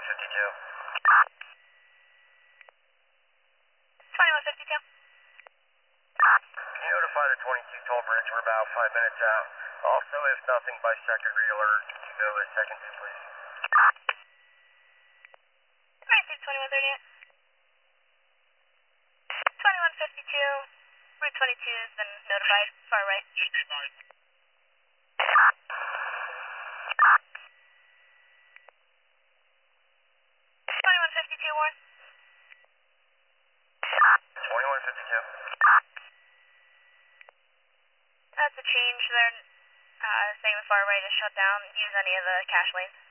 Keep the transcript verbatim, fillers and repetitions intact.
fifty-two. twenty-one fifty-two. Can you notify the twenty-two toll bridge? We're about five minutes out. Also, if nothing by second re-alert, you can go as second two, please. twenty-two twenty-one thirty-eight. twenty-one fifty-two. Route twenty-two has been notified. Far right. twenty-one fifty-two, Warren. twenty-one fifty-two. That's a change. They're uh, saying the far right is shut down. Use any of the cache lanes.